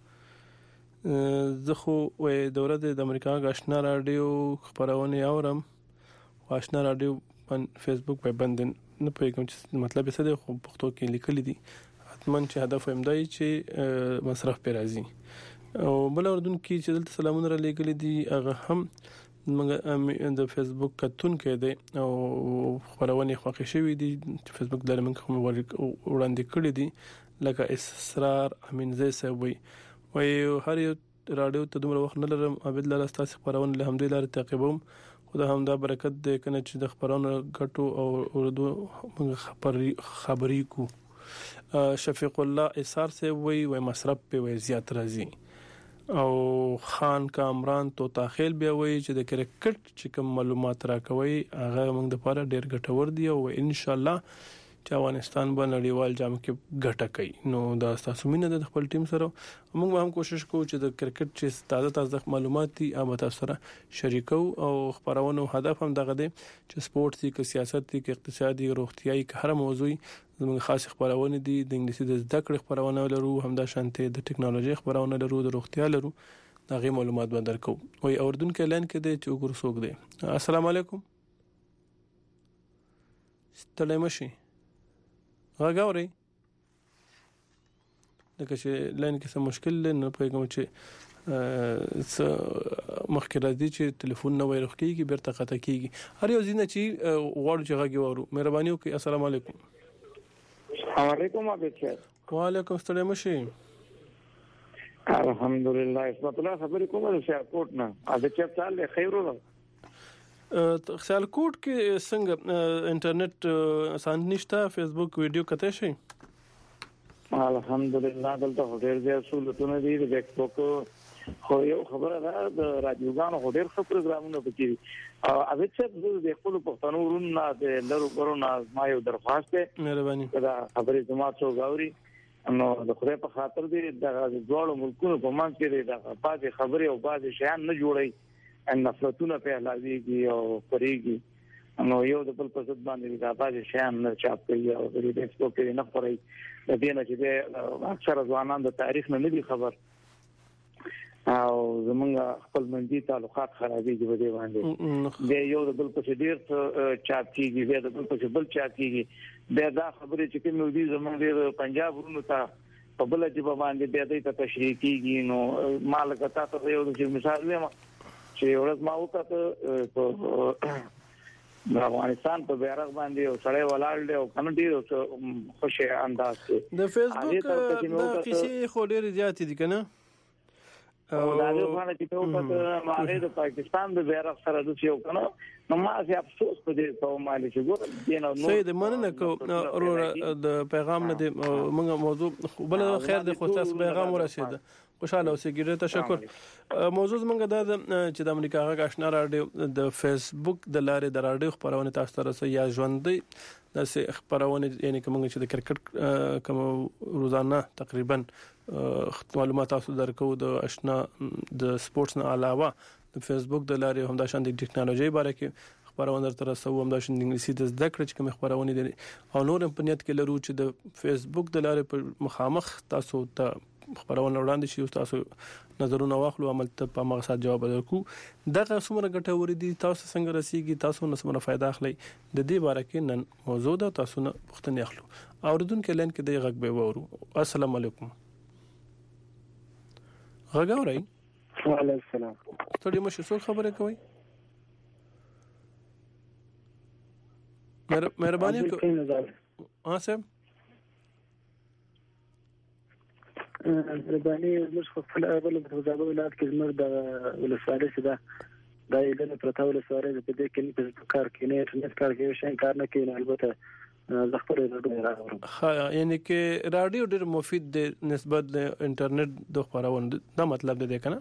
زه خو وې دوره د امریکا غاښنا رادیو خبرونه اورم غاښنا رادیو په فیسبوک په باندې نه پېږم چې مطلب څه دی خو پښتو کې لیکل دي حتمان چې هدف هم دی چې مصرف پر راځي او بل اردن کې چې دلته سلامونه را لګل دي هغه هم موږ د فیسبوک کتون کې دي او خبرونه خوښ شوي دي چې فیسبوک د لمن کوم وړاندې کړی دي لکه اسرار امین زې سوي وای هر یو رادیو ته دومره وخت نه لرم عبد الله تاسو خبرونه له همدې لاره تعقیبوم خدای همدا برکت دې کنه چې د خبرونو غټو او اردو خبري خبري کو شفیق الله اسار سے وای وای مصرف په وای زیات راځي او خان کامران تو تاخیل بیا وای چې د کرکټ چې کوم معلومات راکوي هغه موږ د پاره ډیر ګټور دی او ان شاء الله چې افغانستان به نړیوال جام کې ګټه کوي نو دا تاسو مینه د خپل ټیم سره موږ هم کوشش کوو چې د کرکټ چې تازه تازه معلومات دي هغه تاسو سره شریکو او خبرونه هدف هم دغه دی چې سپورت دي که سیاست دي که اقتصادي روغتيایي که هر موضوع زموږ خاص خبرونه دي د انګلیسي د زده کړې خبرونه لرو هم دا شانته د ټکنالوژي خبرونه لرو د روغتیا لرو دا غي معلومات به درکو وي اردن کې اعلان کړي چې وګور سوق دي السلام علیکم ستړی مشي غاوري دغه چې لاین کې څه مشکل نه پیغام چې مخکې راځي چې ټلیفون نه وایرخ کیږي بیرته قطع کیږي هر یو ځینې چې وړ جگہ کې ورو مهرباني وکړئ السلام علیکم وعلیکم السلام وعلیکم السلام شي الحمدلله اسمت الله خبرې کومه چې کوټ نه اځه چې تعال خیر وره خیال کوټ کې څنګه انټرنیټ آسان نشته فیسبوک ویډیو کته شي الحمدلله دلته ډېر ډېر سہولتونه دي د فیسبوک خو یو خبره ده د رادیوګانو ډېر ښه پروګرامونه پکې دي او اوبه چې د خپل پښتنو ورونه د لرو ورونه ما یو درخواست ده مهرباني دا خبرې زما څو غاوري نو د خدای په خاطر دې د ډول ملکونو په منځ کې د بعضي خبرې او بعضي شیان نه جوړي ان نفرتونه په علاوه او پرېږي نو یو د بل په ضد باندې د بعضي شیان نه چاپ کوي او د دې څه کې نه پرې د دې نه چې اکثر ځوانان د تاریخ نه نه خبر او زمونږ خپل منځي تعلقات خرابېږي په دې باندې د یو د بل په ډیر چاپ کیږي د بل په بل چاپ کیږي دا خبرې چې کوم دي زمونږ د پنجاب ورونو ته په بل ځای باندې د دې ته تشریح کیږي نو مالک تاسو یو مثال وایم چې ورځ ما وکړه په افغانستان په بیرغ باندې او سړی ولاړ دی او کنه ډیر خوشی انداز کې د فیسبوک د کیسې خو ډیر زیات دي کنه او دا یو باندې چې په وخت ماره د پاکستان د بیرغ سره د یو کنه نو ما زه افسوس په دې په مالي چې ګور دینه نو سید مننه کو د پیغام نه موږ موضوع بل خیر د خو تاسو پیغام ورسېده خوشاله اوسئ ګیره تشکر موضوع موږ د چې د امریکا غږ آشنا رادیو د فیسبوک د لارې د رادیو خبرونه تاسو ته رسي یا ژوندۍ د خبرونه یعنی کوم چې د کرکټ کوم روزانه تقریبا معلومات تاسو درکو د آشنا د سپورتس نه علاوه د فیسبوک د لارې هم د شان د ټکنالوژي باره کې خبرونه تر رسو هم د شان انګلیسي د زده کړې کوم خبرونه دي او نور په نیت کې لرو چې د فیسبوک د لارې په مخامخ تاسو ته خبرونه وړاندې شي تاسو نظرونه واخلو عمل ته په مقصد جواب ورکو دغه څومره ګټور دي تاسو څنګه رسیږي تاسو نو څومره فائدہ اخلي د دې باره کې نن موضوع ده تاسو نه پوښتنه اخلو اوردونکو لین کې د غږ به وورو السلام علیکم غږ اورئ وعلیکم السلام ستړي مشه څو خبره کوي مهرباني ها سم مهرباني موږ خپل اول په ځابه ولایت کې زموږ د ولسوالۍ سره دا یې د پرتاو ولسوالۍ په دې کې نه کار کوي نه انټرنیټ کار کوي شین کار نه کوي البته زخپل رادیو راغورم ها یعنی کې رادیو ډېر مفید دی نسبت د انټرنیټ د خبرونه دا مطلب دی کنه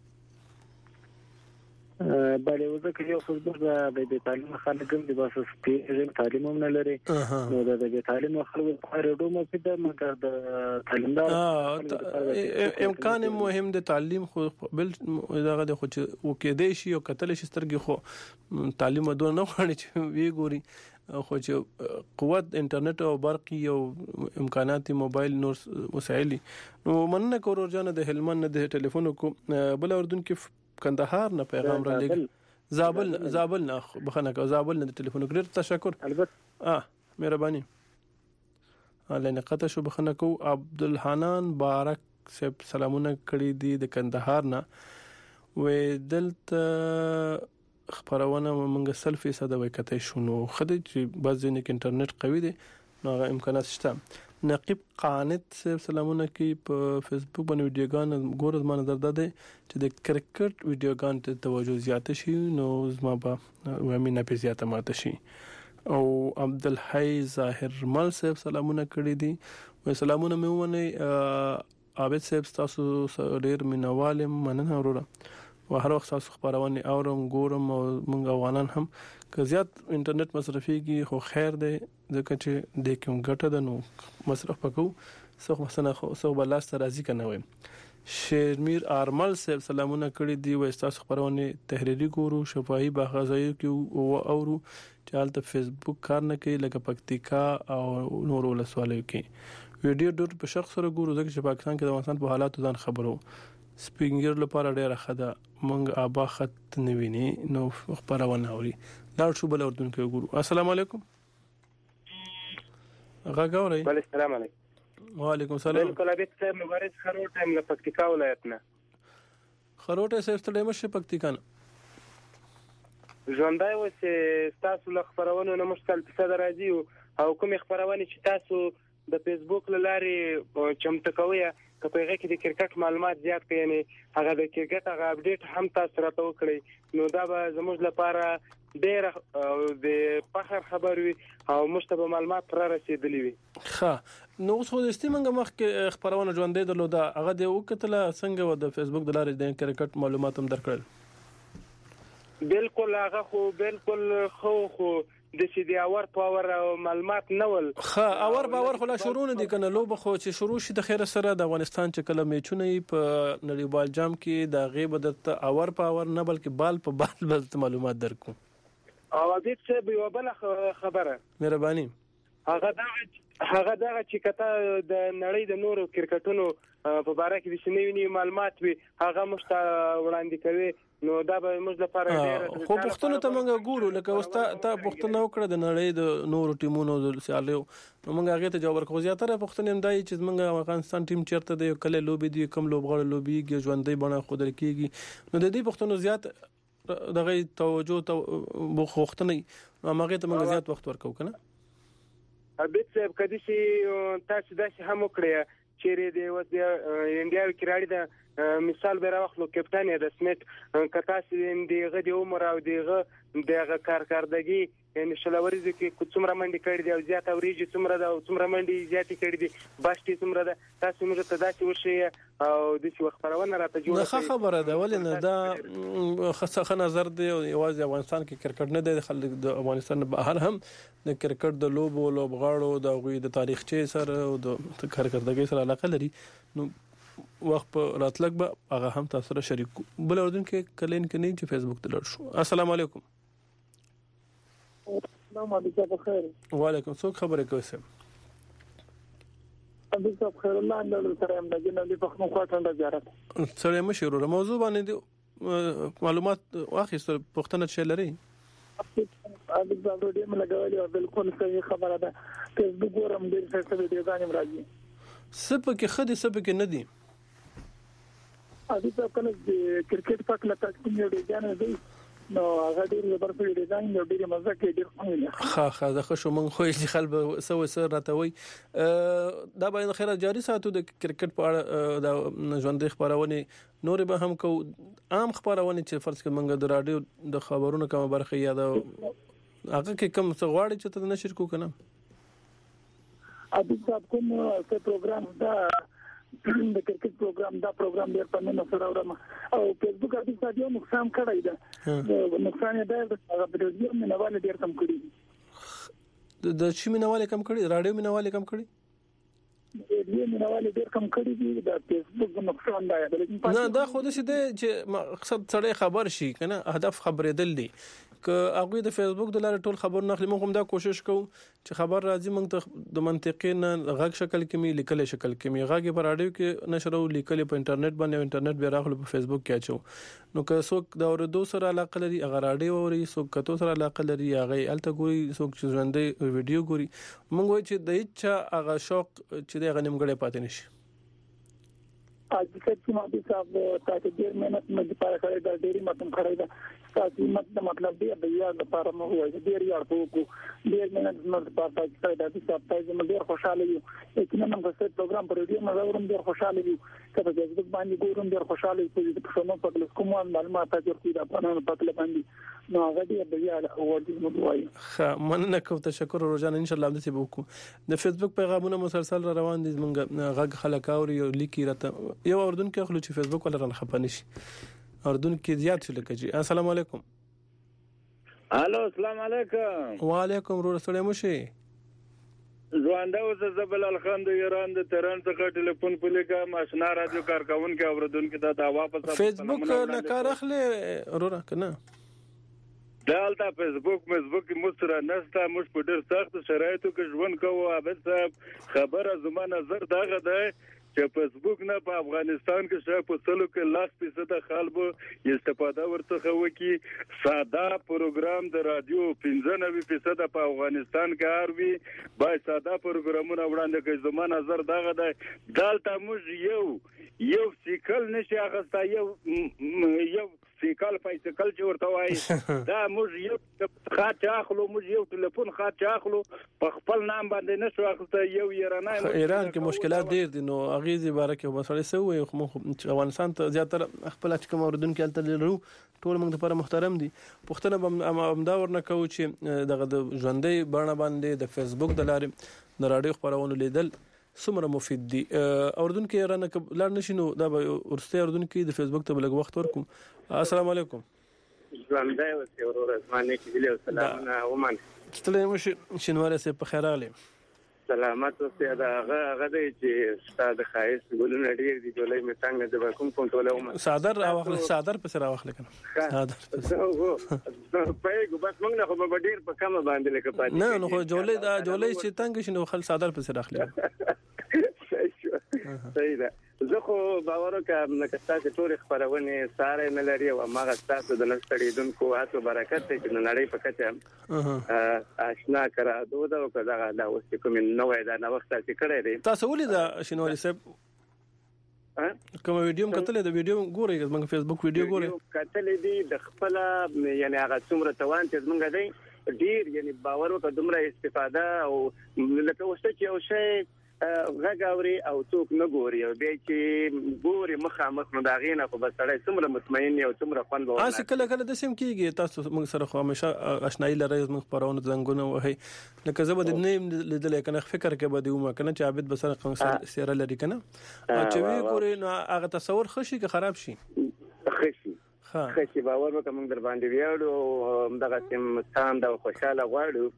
بله وځکه یو خو د د تعلیم خلک هم د باسه سپیشل تعلیم هم نه لري نو د د تعلیم خلک رادیو مفید ده مګر د تعلیمدار امکان مهم د تعلیم خو بل دغه د خو وکې دی شي او کتل شي سترګې خو تعلیم دوه نه غواړي چې وی ګوري خو چې قوت انټرنیټ او برق او امکانات موبایل نور وسایل نو مننه کور ورجانه د هلمند د ټلیفون کو بل اردن کې کندهار نه پیغام را لګ زابل زابل نه بخنه کو زابل نه ټلیفون کړ تشکر البته اه مهرباني لنه قطه شو بخنه کو عبدالحنان بارک صاحب سلامونه کړی دي د کندهار نه و دلته خبرونه موږ سلفي صد وکټه شونو خدای چې بعضی نه انټرنیټ قوي دي نو امکانات شته نقیب قانت سلامونه کوي په فیسبوک باندې ویډیوګان ګورم ما نظر ده چې د کرکټ ویډیوګان ته توجه زیات شي نو زما به ومنه په زیاته ماته شي. او عبدالحی ظاهر مل صاحب سلامونه کړی دي و سلامونه مې ونه عابد صاحب تاسو ډیر مینوال مننه وروره و هر وخت تاسو خبرونه اورم ګورم او موږ افغانان هم که زیات انټرنیټ مصرفيږي خو خیر دی ځکه چې د کوم ګټه ده نو مصرف وکړو څو مثلا څو بلاست راځي کنه وي. شیرمیر ارمل صاحب سلامونه کړی دی و تاسو خبرونه تحریری ګورو شفاهي باغزایو کې او اورو چې حالت فیسبوک کار نه کوي لکه پکتیکا او نور ولسوالیو کې ویډیو ډور په شخص سره ګورو ځکه چې پاکستان کې د افغانستان په حالاتو ځان خبرو سپینګر لپاره ډیره خده مونږ ابا خط نویني نو خبرونه اوري لاړ شو بل اردن کې ګورو. السلام علیکم غاګوري. بل السلام علیکم. وعلیکم السلام. بالکل ابي ته مبارک خروټ هم له پکتیکا ولایتنه. خروټه سیف ته مشه پکتیکا نه. ژوندای و چې تاسو له خبرونو نه مشکل څه راځي او کوم خبرونه چې تاسو د فیسبوک لاري چمتو کوي کپیغه کې د کرکټ معلومات زیات کوي یعنی هغه د کرکټ هغه اپډیټ هم تاسو راته وکړي نو دا به زموږ لپاره ډېر د فخر خبر وي او مشتبه معلومات را رسیدلی وي. ښه نو اوس خو د استیمنګ مخ کې خبرونه ژوندې درلوده هغه د وکټله څنګه و د فیسبوک د لارې د کرکټ معلومات هم درکړل. بالکل هغه خو بالکل خو خو د سي دي اور پاور او معلومات نول ښه اور باور خو لا شروع نه دي کنه لوب خو چې شروع شي د خیر سره د افغانستان چې کله میچونه په نړیوال جام کې د غیب د اور پاور نه بلکې بال په بال بل معلومات درکو. او دې څه به وبل خبره مهرباني هغه دا هغه دا چې کته د نړۍ د نورو کرکټونو په باره کې د شنویني معلومات وي هغه مشته وړاندې کوي نو دا به موږ لپاره ډېر خو پښتون ته موږ ګورو لکه وستا ته پښتون وکړه د نړۍ د نورو ټیمونو د سیالیو نو موږ هغه ته جواب ورکوو زیاتره پښتون هم دای چې موږ افغانستان ټیم چیرته دی کله لوبي دی کوم لوبغاړي لوبي کې ژوندۍ بڼه خود لريږي نو د دې پښتون زیات دغه توجه تو وختنه هغه ته موږ زیات وخت ورکوو کنه. ابي څه کدي چې تاسو داسې هم وکړئ چیرې دی و د انډیا کراړي د مثال به راوخلو کپټان د سمیت کتاسي د غدي عمر او دغه دغه کارکردګي یعنی شلوريزه کې څومره منډي کړې دي او زیات اوريجي څومره دا څومره منډي زیات کړې دي باشتي څومره دا تاسو موږ ته داسې وشي او د څه خبرونه راته جوړه نه خبره ده ولنه دا خاصه نظر دی یوازې افغانستان کې کرکټ نه دی خلک د افغانستان بهر هم د کرکټ د لوبو لوبغاړو د غوي د تاریخچې سره او د کارکردګۍ سره علاقه لري نو وخت په راتلک به هغه هم تاسو سره شریک بل اردن کې کلین کې نه چې فیسبوک ته لړ شو. السلام علیکم. السلام علیکم بخیر. وعلیکم څوک خبرې کوي سم؟ ابي صاحب خیر الله نن سره هم د جنابي په خو خاطر زیارت. سره مشهور موضوع باندې معلومات واخیستل پښتنه چي لري. ابي صاحب دې موږ لګولې او بالکل صحیح خبره ده. فیسبوک ورم دې څه څه ویډیوګانې راځي. سپکه خدي سپکه نه دي. ابي صاحب کنه د کرکټ پک لکه کوم ویډیوګانې دي نو هغه ډېر زبر په ډیزاین یو ډېر مزه کې ډېر خوښ ښه ښه د خوشو من خو چې خلک سوي سر راتوي دا باید خیره جاری ساتو د کرکټ په اړه د ژوندۍ خبرونه نور به هم کو عام خبرونه چې فرض کړه منګه د رادیو د خبرونو کومه برخه یاد هغه کې کوم څه غواړي چې ته نشر کو کنه. ابي صاحب کوم څه پروګرام دا د کرکټ پروګرام دا پروګرام ډېر په نن سره ورم او فیسبوک ابي صاحب یو نقصان کړی دا نقصان یې دا هغه ویډیو مې نواله ډېر کم کړی د چی مې نواله کم کړی رادیو مې نواله کم کړی دې مې نواله ډېر کم کړی دي د فیسبوک نقصان دا نه دا خو د سې چې مقصد سره خبر شي کنه هدف خبرېدل دي که هغه د فیسبوک د لارې ټول خبر نه خلی موږ هم دا کوشش کوو چې خبر راځي موږ ته د منطقي نه غږ شکل کې می لیکل شکل کې می غږ په رادیو کې نشرو لیکل په انټرنیټ باندې انټرنیټ به راغلو په فیسبوک کې اچو نو که څوک دا ورته سره علاقه لري هغه رادیو اوري څوک کتو سره علاقه لري هغه الته ګوري څوک چې ژوندې ویډیو ګوري موږ وایو چې د هیڅ هغه شوق چې د غنیمګړې پاتې نشي. حقیقت کې ما دې صاحب تاسو ډیر مهنت مې لپاره کړی دا ډیری متن کړی دا تاسو مت مطلب دی د یاد لپاره مو وایي ډیر یاد کوو ډیر مهنت مې لپاره کړی دا چې تاسو مې ډیر خوشاله یو چې نن موږ څه پروګرام پر ریډیو مزورم ډیر خوشاله یو چې په فیسبوک باندې ګورم ډیر خوشاله یو چې په شنو په کوم معلومات تاسو د افغانانو په اړه باندې نو هغه دې د یاد اوردی مو وایي ښه مننه کوم تشکر روزانه ان شاء الله دې وکړو د فیسبوک پیغامونه مسلسل روان دي موږ غږ خلک اوري یو لیکي راته یو اردن کې خلک چې فیسبوک ولا ران خپانه شي اردن کې زیات شو لکه جی السلام علیکم الو السلام علیکم وعلیکم ورور سره مو شي ژوند او زبل الخند ایران د تهران څخه ټلیفون پلیکا ماشنا رادیو کارکون کې اوردونکو دا دا واپس فیسبوک نه کار اخلي ورور کنه دالته فیسبوک مزبوک مستر نستا مش په ډیر سخت شرایطو کې ژوند کوو عبد صاحب خبره زما نظر داغه ده چې فیسبوک نه په افغانستان کې شاید په سلو کې لاس فیصد خلکو استفاده ورڅخه وکي ساده پروګرام د رادیو پنځه نوي فیصد په افغانستان کې اروي بای ساده پروګرامونه وړاندې کوي زما نظر داغه ده دالته موږ یو یو سیکل نشي اخستا یو یو سیکل فایسکل چې ورته وایي دا موږ یو خاط اخلو موږ یو ټلیفون خاط اخلو په خپل نام باندې نشو اخسته یو ایرانای ایران کې مشکلات ډیر دي نو اغیزي بارکه وبسړی سوې خو افغانستان ته زیاتره خپل اټکم اوردون کې الته لرو ټول موږ لپاره محترم دي پښتنه بم امدا ورنه کو چې دغه د ژوندۍ بڼه باندې د فیسبوک د لارې د رادیو خبرونه لیدل څومره مفید دي اوردون کې رانه لار نشینو دا ورسته اوردون کې د فیسبوک ته بلګ وخت ورکوم السلام علیکم ژوندۍ اوسې ورور اسماني کې له سلامونه ومن ستړي مو شنواره سه په خیر اله سلامت اوسې دا هغه هغه دی چې ستاسو خایس ګلونه ډیر دي جولای مې څنګه د کوم کوم ټوله ومن صادر او اخل صادر په سره واخل کنه صادر په بس موږ نه خو به ډیر په کم باندې لکه پاتې نه نو جولای دا جولای چې تنګ شنو خل صادر په سره اخلي صحیح ده زه خو باور کوم چې تاسو ټول خبرونه ساره نه لري او هغه تاسو د نستړیدونکو هاتو برکت ته چې نړۍ په کچه آشنا کرا دوه دا کدا دا اوس کوم نوې دا نو وخت چې کړی دی تاسو ولې دا شنواري صاحب کوم ویډیو کتلې د ویډیو ګورئ موږ فیسبوک ویډیو ګورئ کتلې دي د خپل یعنی هغه څومره توان چې موږ دی ډیر یعنی باور وکړو دومره استفاده او لکه اوس چې یو شی غاغوري او څوک نه ګوري او به چې ګوري مخامخ نو دا غینه خو بس سړی څومره مطمئن یو څومره خوند وونه اس کله کله د سیم کیږي تاسو موږ سره خو همیشه آشنایی لري موږ پرونه زنګونه وهي لکه زبد نیم لیدل کنه فکر کې بده ومه کنه چې عابد بسره قنصل سیره لري کنه چې وی ګوري نو هغه تصور خشي که خراب شي خشي خشي باور وکم در باندې ویاړو دغه سیم ستاند او خوشاله غواړو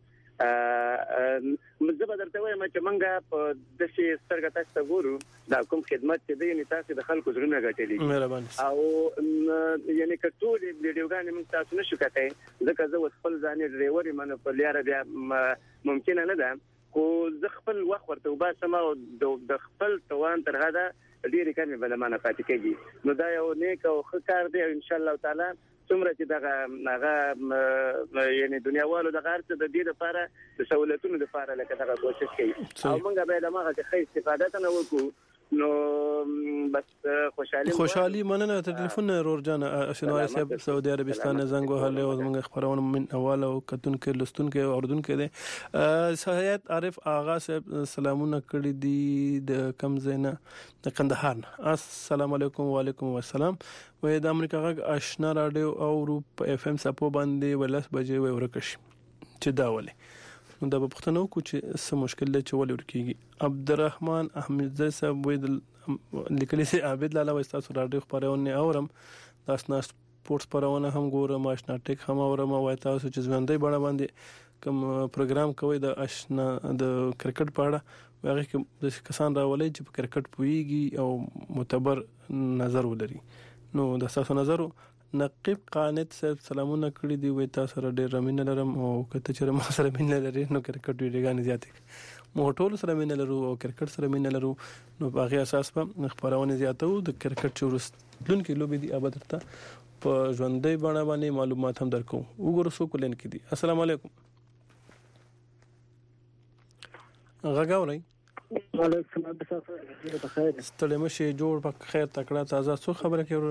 مزه بدرته وایم چې منګه په دشي سترګه تاسو ګورو دا کوم خدمت چې دی نه تاسو د خلکو زړه غټلې مهرباني او یعنی کټول ویډیوګانې موږ تاسو نشو کته ځکه زه خپل ځان ډرایور من په لیاره بیا ممکن نه ده خو زه خپل وخت ورته وباسم او د خپل توان تر غدا ډیره کمه بل مانه پاتې کېږي نو دا یو نیک او ښه کار دی ان شاء الله تعالی څومره چې دغه هغه یعنی دنیاوالو د غارت د دې لپاره د سہولتونو لپاره لکه دغه کوشش کوي او موږ به د ماغه څخه استفاده نه وکړو نو بس خوشحالي خوشحالي مننه ټلیفون رورجان شنوای صاحب سعودي عربستان زنګ وهله او موږ خبرونه من اول او کتون کې لستون کې اردن کې دي سہیات عارف آغا صاحب سلامونه کړی دي د کم زینا د کندهار السلام علیکم وعلیکم السلام وې د امریکا غږ آشنا رادیو او روپ اف ام سپو باندې ولس بجې وې ورکش چې دا ولې نو دا په پښتنو کو چې څه مشکل دی چې ولې ورکیږي عبدالرحمن احمد زئی صاحب وې لیکلي سي عابد لاله وستا سره رادیو خبرونه اورم تاسو نه سپورتس خبرونه هم ګورم آشنا ټیک هم اورم وای تاسو چې ژوندۍ بڼه باندې کوم پروګرام کوي د آشنا د کرکټ په اړه هغه کې د کسان راولي چې په کرکټ پويږي او معتبر نظر ولري نو د تاسو نظر نقيب قانت صاحب سلامونه کړی دی وای تاسو سره ډېر رمینه لرم او کته چې ما سره مینه لري نو کرکټ ویډیوګانې زیاتې مو ټول سره مینه لرو او کرکټ سره مینه لرو نو په هغه اساس په خبرونه زیاتو د کرکټ چورس دونکو لوبي دی ابد ترته په ژوندۍ بڼه باندې معلومات هم درکو وګورو سو کولن کې دي السلام علیکم غاګاولای وعلیکم السلام بخیر ستړي مشه جوړ په خیر تکړه تازه څو خبره کوي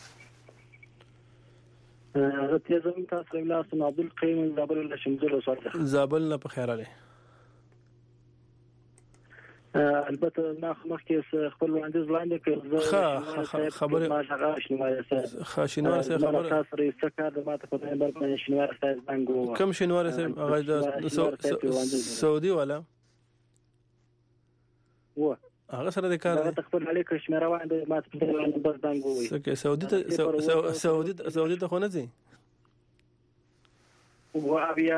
زه تیزم تاسو له اسم عبد القیم زابل له شمزل وساته زابل نه په خیر علي البته ما مخکې خپل وړاندیز لاندې کړ خبره ما څنګه شنوار سره خاشنوار سره خبره تاسو یې څه کار د ماته په نمبر باندې شنوار سره څنګه کوم شنوار سره هغه د سعودي والا و هغه سره د کار د خپل علي کشمیر روان د ماته په نمبر څنګه وي څنګه سعودي ته سعودي سعودي ته خو نه ځي و بیا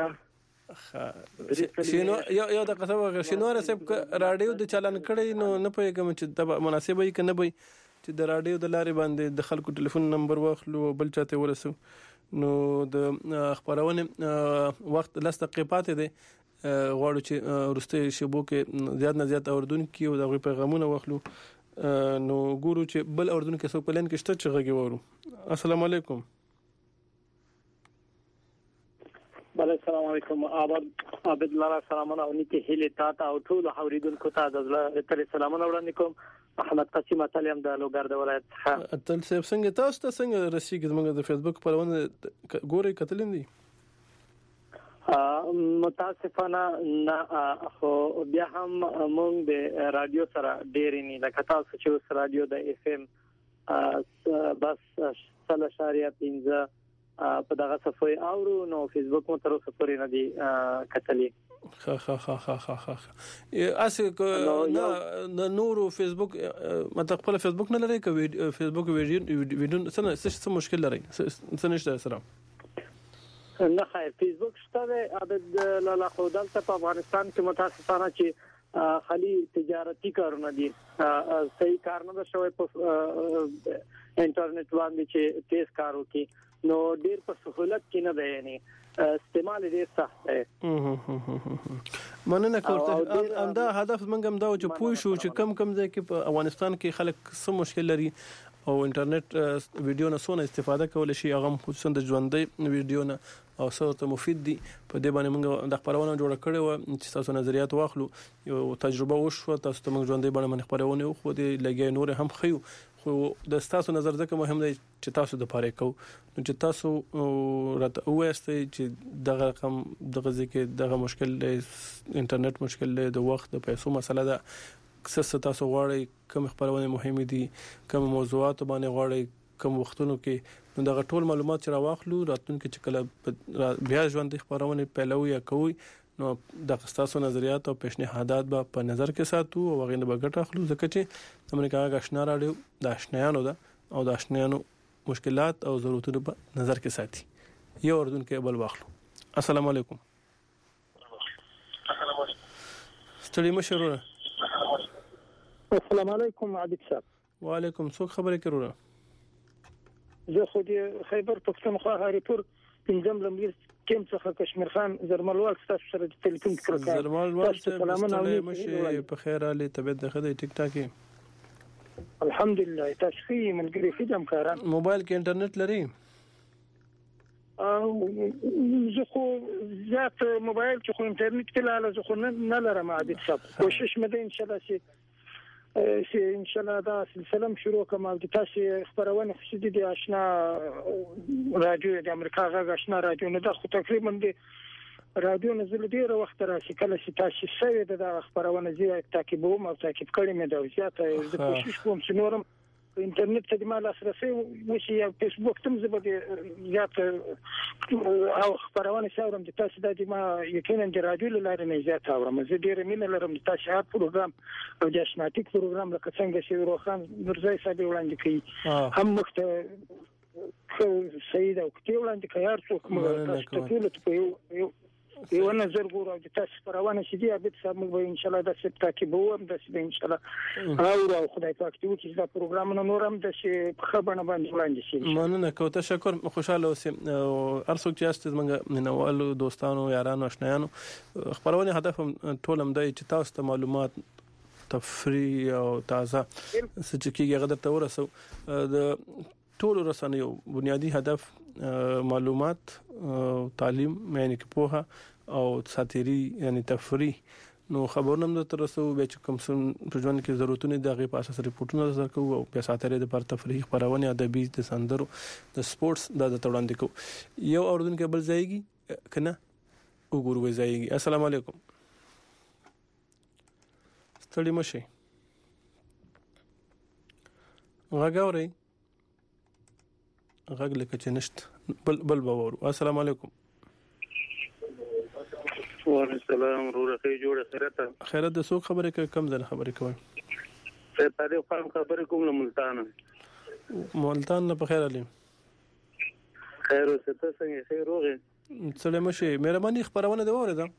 شنو یو یو د قصبه شنوار سب رادیو د چالان کړي نو نه پېګم چې د مناسبه یې کنه وي چې د رادیو د لارې باندې د خلکو ټلیفون نمبر واخلو بل چاته ورسو نو د خبرونه وخت لس دقیقات دی غواړو چې ورسته شبو کې زیات نه زیات اوردونکو او د پیغامونه واخلو نو ګورو چې بل اوردونکو څو پلان کې شته چې غږی ورو السلام علیکم بله السلام علیکم آباد عبد الله سلامونه او نیته هله تا تا او ټول حوریدونکو ته د تل سلامونه وړاندې کوم احمد قاسم تعلیم د لوګر د ولایت څخه تل څنګه تاسو ته څنګه رسیدګ موږ د فیسبوک پرونه ګوري کتلین دي متاسفانه نه خو بیا هم موږ د رادیو سره ډیر نه لکه تاسو چې اوس رادیو د اف ام بس سل اشاریه پنځه په دغه صفحه اورو نو فیسبوک مو تر اوسه پورې نه دی کتلې خا خا خا خا خا خا اسه نه نورو فیسبوک مته خپل فیسبوک نه لري کوي فیسبوک ویډیو ویډیو څه څه مشکل لري څه نشته سره نه خیر فیسبوک شته د لاله خودل ته په افغانستان کې متاسفانه چې خالي تجارتي کارونه دي صحیح کار نه شوی په انټرنیټ باندې چې تیز کار وکړي نو ډیر په سہولت کې نه دی یعنی استعمال ډیر سخت دی مننه کوم امدا هدف منګم دا چې پوه شو چې کم کم ځای کې په افغانستان کې خلک څه مشکل لري او انټرنیټ ویډیو نه سونه استفاده کول شي هغه خصوصا د ژوندۍ ویډیو نه او څه مفید دي په دې باندې موږ د خبرونه جوړ کړو چې تاسو نظریات واخلو یو تجربه وشو تاسو ته موږ ژوندۍ باندې خبرونه خو دې لګي نور هم خيو خو د تاسو نظر ځکه مهم دی چې تاسو د پاره کو نو چې تاسو راته وایستئ چې دغه رقم دغه ځکه دغه مشکل انټرنیټ مشکل د وخت د پیسو مسله ده څه تاسو غواړئ کوم خبرونه مهمه دي کوم موضوعات باندې غواړئ کوم وختونو کې نو دغه ټول معلومات چې راوخلو راتلونکي چې کله بیا ژوند خبرونه پیلوي یا کوي نو د تاسو نظریات او پیشنهادات به په نظر کې ساتو او غوښنه به ګټه اخلو ځکه چې امریکا غشنا راډیو د آشنایانو ده او د آشنایانو مشکلات او ضرورتونه په نظر کې ساتي یو اردن کې بل واخلو السلام علیکم ستړي مشرونه السلام علیکم عبد صاحب وعلیکم څوک خبرې کوي زه خو دې خیبر پښتونخوا هریپور پنځم لمبیر کیم څخه کشمیر خان زرملوال تاسو سره د ټلیفون کړه زرملوال ته مشه په خیر علي طبيعت د خدای ټیک ټاک الحمدلله تاسو خې منګري خدام کاران موبایل کې انټرنیټ لري او زه خو زیات موبایل کې خو انټرنیټ کې لاله زه خو نه لرم عادت صاحب کوشش مده ان شاء الله چې چې ان شاء الله دا سلسله شروع کوم او تاسو خبرونه خصوصي دي آشنا رادیو د امریکا غږ آشنا رادیو نه د خو تقریبا د رادیو نه زل ډیره وخت راشي کله چې تاسو سوي د خبرونه زیات تعقیب او تعقیب کړی مې دا زیات د کوشش کوم چې نورم انټرنیټ ته د مال لاسرسي وشي یا فیسبوک تم زبده زیات او خبرونه شاورم د تاسو د ما یقینا د رادیو لاره نه زیات اورم زه ډیره مینه لرم د تاسو هر پروګرام او د آشناتیک پروګرام لکه څنګه چې روخان نورزای صاحب وړاندې کوي هم مخته سید او کته وړاندې کوي هر څوک موږ تاسو ټول ته یو یو نظر ګورو د تاسو پروانه چې دی ابد صاحب موږ ان شاء الله د سپتا کې به هم د ان شاء الله او خدای پاک ته چې دا پروګرام نور هم د خبرونه باندې وړاندې شي مننه کوم تشکر خوشاله اوسم ارڅوک چې است موږ ننوالو دوستانو یارانو آشنایانو خبرونه هدف ټول هم دی چې تاسو ته معلومات تفریح او تازه چې کیږي غدر ته ورسو د ټول رسنیو بنیادی هدف معلومات تعلیم یعنی که پوهه او ساتيري یعنی تفریح نو خبرونه هم تر رسو به چې کوم څه په ژوند کې ضرورتونه دغه په اساس ریپورتونه درکو او په ساتره د پر تفریح خبرونه ادبي د سندرو د سپورتس د وړاندې کو یو اوردون کې بل ځایږي کنه وګورو ځایږي. السلام علیکم. ستړي مشي غاګوري غاګ لکه چې نشت بل بل باور. السلام علیکم. وعلیکم السلام ورحمه جوړه خیرته خیرت د څوک خبره کوي کم ځله خبره کوي ته تاسو خام خبره کوم له ملتان ملتان نه په خیر علي خیر اوسه ته څنګه خیر روغه سلام شي مهرباني خبرونه دی اوره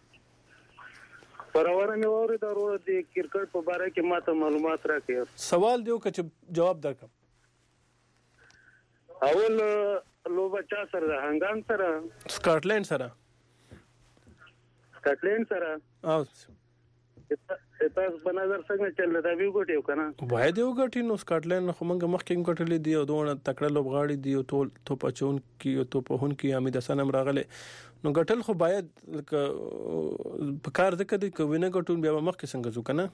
خبرونه مې اوره دا ورو د کرکټ په اړه کې ماته معلومات راکړئ. سوال دیو چې جواب درکم. اول لوبه چا سره هنګام سره سکاټلند سره سکاټلند سره او تاسو په نظر څنګه چل دا وی ګټیو کنه وای دی وګټی نو سکاټلند خو موږ مخکې ګټلې دی او دوه تکړه لوبغاړي دی او ټول توپ اچون کی او توپ هون کی حمید حسن هم راغله نو ګټل خو باید په کار ځکه دی کوینه ګټون بیا مخکې څنګه ځو کنه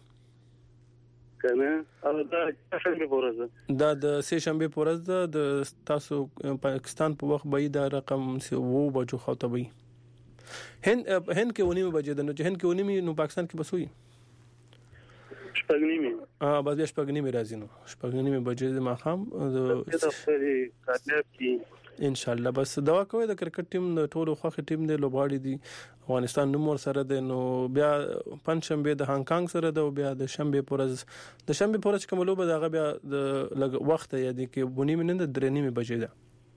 کنه او دا شنبه پورز دا د سه شنبه پورز د تاسو پاکستان په وخت به دا رقم وو بجو خاطبي هند هند کې ونیمه بجې د نو هند کې ونیمه نو پاکستان کې بسوي شپږنیمه اه بس شپږنیمه راځي نو شپږنیمه بجې د ماخام ان شاء الله. بس دعا کوي د کرکټ ټیم د ټولو خوخه ټیم د لوبغاړي دي افغانستان نوم ور سره د نو بیا پنځشنبه د هانګ کانګ سره د بیا د شنبه پورز د شنبه پورز کوم لوبه دغه بیا د وخت یادي کې ونیمه نه د درېنیمه بجې ده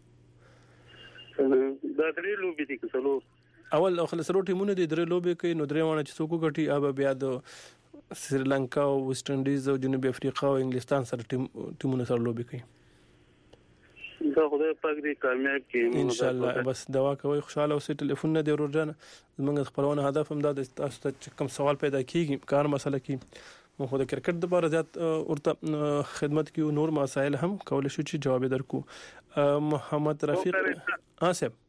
دا درې لوبې دي کسلو اول خلصرو ټیمونه د درې لوبې کوي نو درې وانه چې څوک غټي اب بیا د سریلانکا او ویسټ انډیز او جنوبي افریقا او انګلستان سره ټیم ټیمونه سره لوبې کوي. دا خدای پاک دې کامیاب کړي ان شاء الله. بس دعا کوي خوشاله اوسئ. ټلیفون نه دی ورجن زمونږ خبرونه هدف هم دا د تاسو ته کوم سوال پیدا کیږي کار مسله کې مو خو د کرکټ د بار زیات ورته خدمت کیو نور مسائل هم کول شو چې جواب درکو. محمد رفیق آصف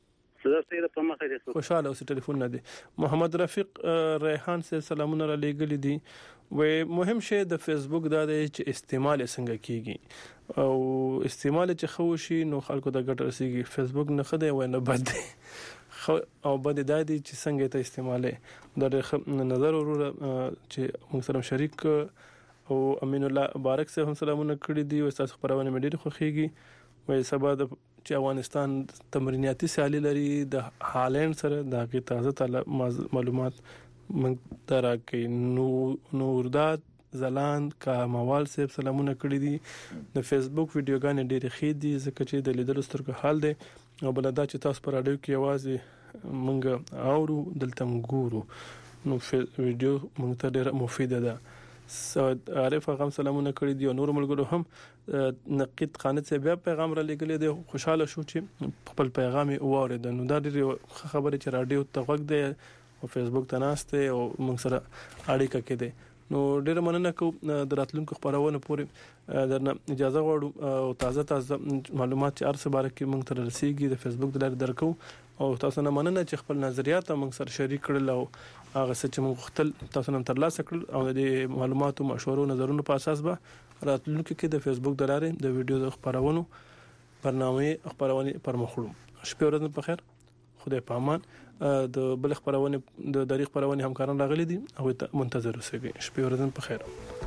خوشاله اوسه ټلیفون نه دی. محمد رفیق ریحان سے سلامونه را لېګل دي و مهم شی د فیسبوک دا دی چې استعمال څنګه کیږي او استعمال چې خو شي نو خلکو د ګټ رسیږي. فیسبوک نه خدای و نه بد دی او بد دی چې څنګه ته استعماله د نظر ورور چې موږ سره شریک او امین الله مبارک سے هم سلامونه کړی دي او تاسو خبرونه مې ډېر خوښیږي. وې سبا د چې افغانستان تمریناتي سیالي لري د هالند سره د هغه تازه معلومات موږ تراکې نو نورداد زلان کا موال صاحب سلامونه کړی دي. د فیسبوک ویډیوګانې ډېرې ښې دي ځکه چې د لیدلو سترګو حال دی او بل دا چې تاسو پر اډیو کې आवाज موږ اورو دلته ګورو نو ویډیو موږ ته ډېر مفید ده. سعد عارف غم سلامونه کړی دي او نور ملګرو هم نقید قانت سے بیا پیغام را لګلې دي. خوشاله شو چې خپل پیغام واورید. نو دا ډېر خبره چې رادیو ته وګ دی او فیسبوک ته ناشته او موږ سره اړیکه کې دي. نو ډېر مننه کوم د راتلونکو خبرونه پورې درنه اجازه غواړو او تازه تازه معلومات چې ارسه باره کې موږ تر رسیدي د فیسبوک د لارې درکو او تاسو نه مننه چې خپل نظریات موږ سره شریک کړل او هغه څه چې موږ خپل تاسو نه ترلاسه کړل او د معلوماتو مشورو نظرونو په اساس به راتلونکو کې د فیسبوک د لارې د ویډیو خبرونو برنامه خبرونه پر مخړو. شپه ورځ په خیر خدای په امان. د بل خبرونه د دریغ خبرونه همکاران راغلي دي او منتظر اوسئ. شپه ورځ په خیر.